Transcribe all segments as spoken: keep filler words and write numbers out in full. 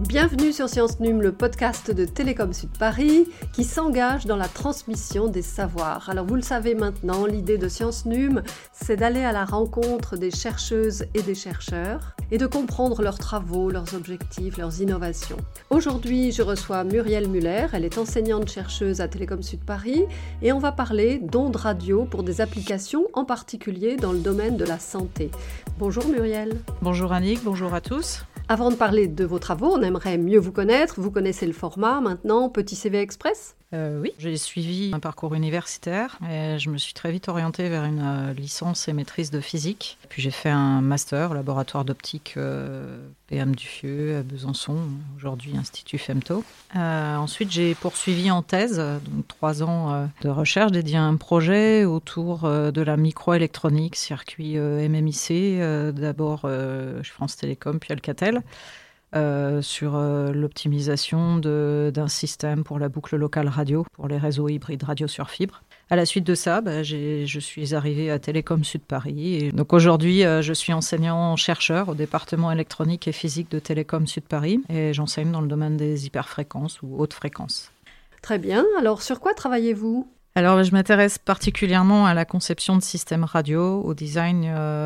Bienvenue sur Science Num, le podcast de Télécom Sud Paris qui s'engage dans la transmission des savoirs. Alors vous le savez maintenant, l'idée de Science Num, c'est d'aller à la rencontre des chercheuses et des chercheurs et de comprendre leurs travaux, leurs objectifs, leurs innovations. Aujourd'hui, je reçois Muriel Muller, elle est enseignante-chercheuse à Télécom Sud Paris et on va parler d'ondes radio pour des applications, en particulier dans le domaine de la santé. Bonjour Muriel. Bonjour Annick, bonjour à tous. Avant de parler de vos travaux, on aimerait mieux vous connaître. Vous connaissez le format maintenant, Petit C V Express ? Euh, oui, j'ai suivi un parcours universitaire et je me suis très vite orientée vers une euh, licence et maîtrise de physique. Puis j'ai fait un master, laboratoire d'optique euh, P M Duffieux à Besançon, aujourd'hui Institut Femto. Euh, ensuite, j'ai poursuivi en thèse, donc trois ans euh, de recherche dédié à un projet autour euh, de la microélectronique, circuit euh, M M I C, euh, d'abord euh, chez France Télécom puis Alcatel. Euh, sur euh, l'optimisation de, d'un système pour la boucle locale radio, pour les réseaux hybrides radio sur fibre. À la suite de ça, bah, j'ai, je suis arrivée à Télécom Sud Paris. Et donc aujourd'hui, euh, je suis enseignant-chercheur au département électronique et physique de Télécom Sud Paris et j'enseigne dans le domaine des hyperfréquences ou hautes fréquences. Très bien. Alors, sur quoi travaillez-vous ? Alors, je m'intéresse particulièrement à la conception de systèmes radio, au design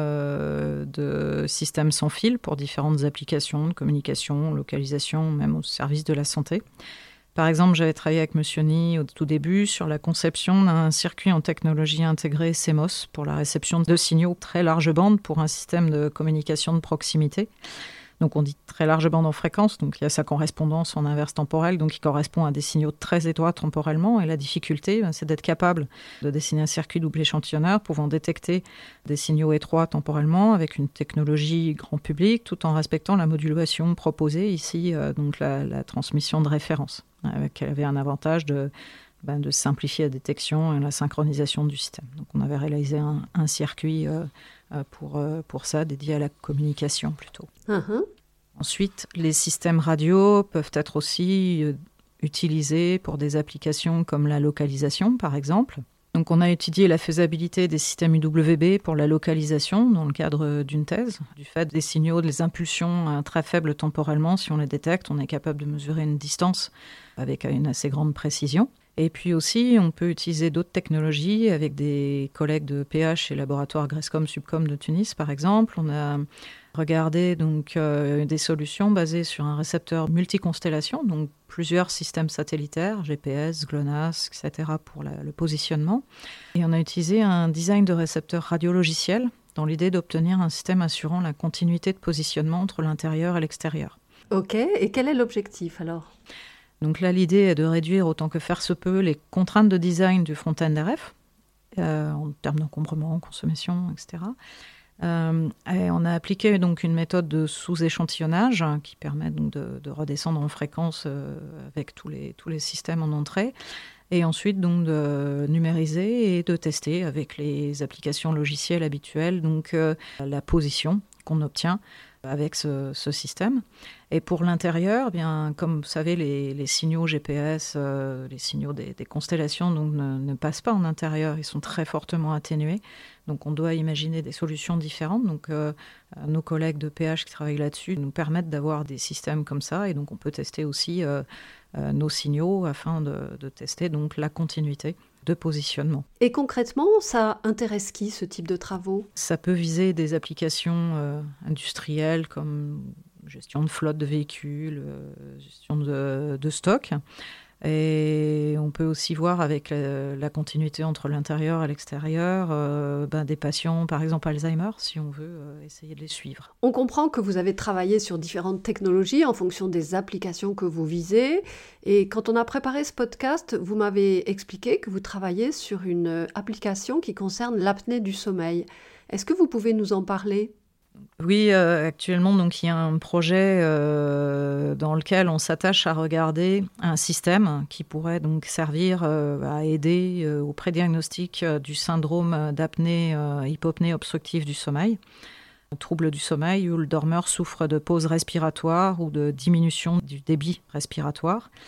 euh, de systèmes sans fil pour différentes applications de communication, localisation, même au service de la santé. Par exemple, j'avais travaillé avec Monsieur Ni au tout début sur la conception d'un circuit en technologie intégrée C M O S pour la réception de signaux très large bande pour un système de communication de proximité. Donc on dit très large bande en fréquence, donc il y a sa correspondance en inverse temporelle, donc qui correspond à des signaux très étroits temporellement. Et la difficulté, c'est d'être capable de dessiner un circuit double échantillonneur pouvant détecter des signaux étroits temporellement avec une technologie grand public, tout en respectant la modulation proposée ici, euh, donc la, la transmission de référence, euh, qui avait un avantage de, ben, de simplifier la détection et la synchronisation du système. Donc on avait réalisé un, un circuit euh, Pour, pour ça, dédié à la communication plutôt. Uh-huh. Ensuite, les systèmes radio peuvent être aussi utilisés pour des applications comme la localisation, par exemple. Donc, on a étudié la faisabilité des systèmes U W B pour la localisation dans le cadre d'une thèse. Du fait des signaux, des impulsions très faibles temporellement, si on les détecte, on est capable de mesurer une distance avec une assez grande précision. Et puis aussi, on peut utiliser d'autres technologies avec des collègues de P H et laboratoire Grescom Subcom de Tunis, par exemple. On a regardé donc, euh, des solutions basées sur un récepteur multiconstellation, donc plusieurs systèmes satellitaires, G P S, GLONASS, et cetera pour la, le positionnement. Et on a utilisé un design de récepteur radio-logiciel dans l'idée d'obtenir un système assurant la continuité de positionnement entre l'intérieur et l'extérieur. Ok, et quel est l'objectif alors ? Donc là, l'idée est de réduire autant que faire se peut les contraintes de design du front-end R F, euh, en termes d'encombrement, consommation, et cetera. Euh, et on a appliqué donc une méthode de sous-échantillonnage hein, qui permet donc de, de redescendre en fréquence euh, avec tous les, tous les systèmes en entrée, et ensuite donc de numériser et de tester avec les applications logicielles habituelles donc euh, la position qu'on obtient avec ce, ce système. Et pour l'intérieur, eh bien, comme vous savez, les, les signaux G P S, euh, les signaux des, des constellations donc, ne, ne passent pas en intérieur, ils sont très fortement atténués. Donc on doit imaginer des solutions différentes. Donc euh, nos collègues de P H qui travaillent là-dessus nous permettent d'avoir des systèmes comme ça. Et donc on peut tester aussi euh, euh, nos signaux afin de, de tester donc, la continuité de positionnement. Et concrètement, ça intéresse qui, ce type de travaux ? Ça peut viser des applications euh, industrielles comme gestion de flotte de véhicules, euh, gestion de, de stock. Et on peut aussi voir avec la, la continuité entre l'intérieur et l'extérieur euh, ben des patients, par exemple Alzheimer, si on veut euh, essayer de les suivre. On comprend que vous avez travaillé sur différentes technologies en fonction des applications que vous visez. Et quand on a préparé ce podcast, vous m'avez expliqué que vous travaillez sur une application qui concerne l'apnée du sommeil. Est-ce que vous pouvez nous en parler ? Oui, euh, actuellement, donc, il y a un projet euh, dans lequel on s'attache à regarder un système qui pourrait donc servir euh, à aider euh, au prédiagnostic euh, du syndrome d'apnée euh, hypopnée obstructive du sommeil, un trouble du sommeil où le dormeur souffre de pause respiratoire ou de diminution du débit respiratoire.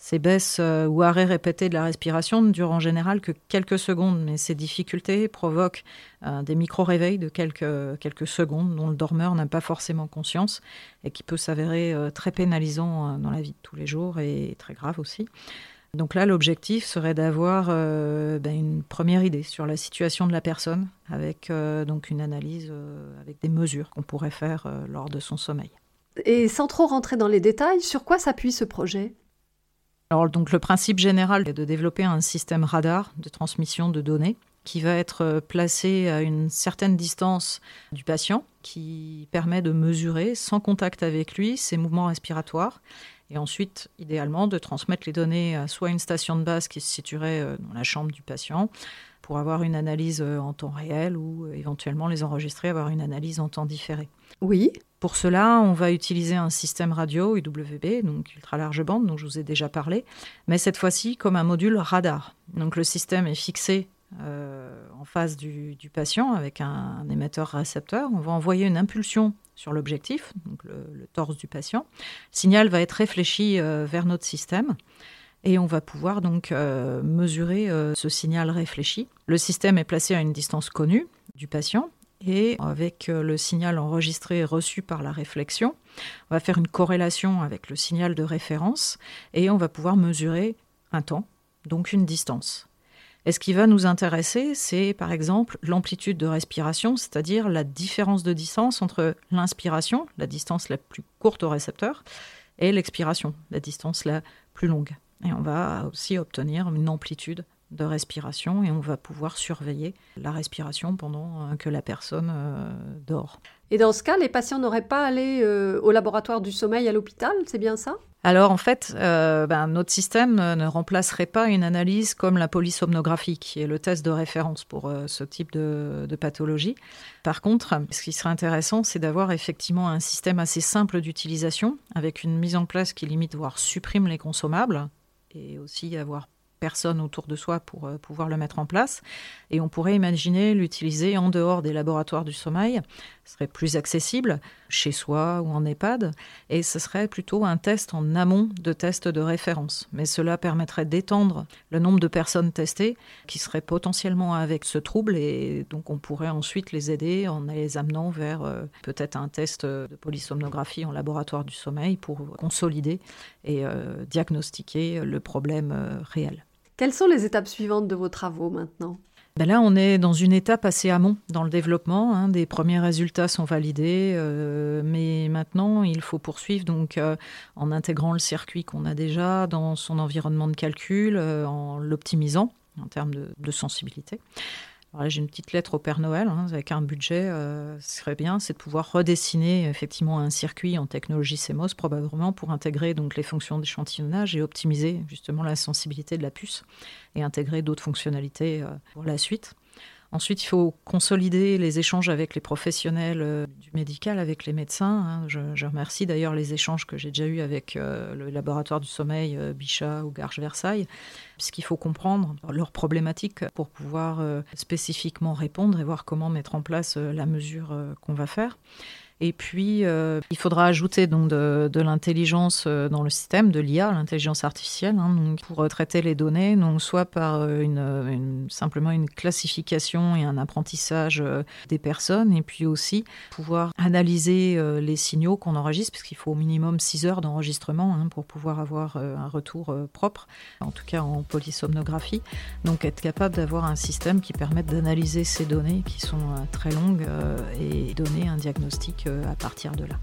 Ces baisses euh, ou arrêts répétés de la respiration ne durent en général que quelques secondes, mais ces difficultés provoquent euh, des micro-réveils de quelques, quelques secondes dont le dormeur n'a pas forcément conscience et qui peut s'avérer euh, très pénalisant euh, dans la vie de tous les jours et très grave aussi. Donc là, l'objectif serait d'avoir euh, ben, une première idée sur la situation de la personne avec euh, donc une analyse euh, avec des mesures qu'on pourrait faire euh, lors de son sommeil. Et sans trop rentrer dans les détails, sur quoi s'appuie ce projet ? Alors, donc, le principe général est de développer un système radar de transmission de données qui va être placé à une certaine distance du patient, qui permet de mesurer sans contact avec lui ses mouvements respiratoires et ensuite, idéalement, de transmettre les données à soit une station de base qui se situerait dans la chambre du patient pour avoir une analyse en temps réel ou éventuellement les enregistrer, avoir une analyse en temps différé. Oui. Pour cela, on va utiliser un système radio U W B, donc ultra large bande, dont je vous ai déjà parlé, mais cette fois-ci comme un module radar. Donc le système est fixé euh, en face du, du patient avec un, un émetteur-récepteur. On va envoyer une impulsion sur l'objectif, donc le, le torse du patient. Le signal va être réfléchi euh, vers notre système. Et on va pouvoir donc euh, mesurer euh, ce signal réfléchi. Le système est placé à une distance connue du patient. Et avec le signal enregistré et reçu par la réflexion, on va faire une corrélation avec le signal de référence et on va pouvoir mesurer un temps, donc une distance. Et ce qui va nous intéresser, c'est par exemple l'amplitude de respiration, c'est-à-dire la différence de distance entre l'inspiration, la distance la plus courte au récepteur, et l'expiration, la distance la plus longue. Et on va aussi obtenir une amplitude de respiration et on va pouvoir surveiller la respiration pendant que la personne euh, dort. Et dans ce cas, les patients n'auraient pas à aller euh, au laboratoire du sommeil à l'hôpital, c'est bien ça ? Alors en fait, euh, ben, notre système ne remplacerait pas une analyse comme la polysomnographie, qui est le test de référence pour euh, ce type de, de pathologie. Par contre, ce qui serait intéressant, c'est d'avoir effectivement un système assez simple d'utilisation, avec une mise en place qui limite, voire supprime les consommables, et aussi avoir personne autour de soi pour euh, pouvoir le mettre en place. Et on pourrait imaginer l'utiliser en dehors des laboratoires du sommeil. Ce serait plus accessible chez soi ou en EHPAD. Et ce serait plutôt un test en amont de tests de référence. Mais cela permettrait d'étendre le nombre de personnes testées qui seraient potentiellement avec ce trouble. Et donc on pourrait ensuite les aider en les amenant vers euh, peut-être un test de polysomnographie en laboratoire du sommeil pour consolider et euh, diagnostiquer le problème euh, réel. Quelles sont les étapes suivantes de vos travaux maintenant ? Ben là, on est dans une étape assez amont dans le développement. Hein. Des premiers résultats sont validés, euh, mais maintenant, il faut poursuivre donc, euh, en intégrant le circuit qu'on a déjà dans son environnement de calcul, euh, en l'optimisant en termes de, de sensibilité. Alors là, j'ai une petite lettre au Père Noël, hein, avec un budget, euh, ce serait bien, c'est de pouvoir redessiner effectivement un circuit en technologie C M O S probablement pour intégrer donc les fonctions d'échantillonnage et optimiser justement la sensibilité de la puce et intégrer d'autres fonctionnalités euh, pour la suite. Ensuite, il faut consolider les échanges avec les professionnels euh, du médical, avec les médecins. Hein. Je, je remercie d'ailleurs les échanges que j'ai déjà eus avec euh, le laboratoire du sommeil euh, Bichat ou Garches-Versailles, puisqu'il faut comprendre leurs problématiques pour pouvoir euh, spécifiquement répondre et voir comment mettre en place euh, la mesure euh, qu'on va faire. Et puis, euh, il faudra ajouter donc, de, de l'intelligence dans le système, de l'I A, l'intelligence artificielle, hein, donc, pour traiter les données, donc, soit par une, une, simplement une classification et un apprentissage des personnes, et puis aussi pouvoir analyser euh, les signaux qu'on enregistre, puisqu'il faut au minimum six heures d'enregistrement hein, pour pouvoir avoir euh, un retour euh, propre, en tout cas en polysomnographie. Donc être capable d'avoir un système qui permette d'analyser ces données qui sont euh, très longues euh, et donner un diagnostic à partir de là.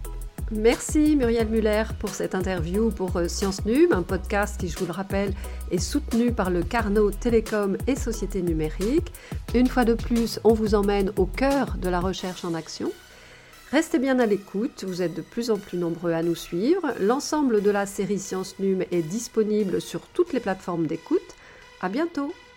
Merci Muriel Muller pour cette interview pour Science Num, un podcast qui, je vous le rappelle, est soutenu par le Carnot Télécom et Société Numérique. Une fois de plus, on vous emmène au cœur de la recherche en action. Restez bien à l'écoute, vous êtes de plus en plus nombreux à nous suivre. L'ensemble de la série Science Num est disponible sur toutes les plateformes d'écoute. À bientôt.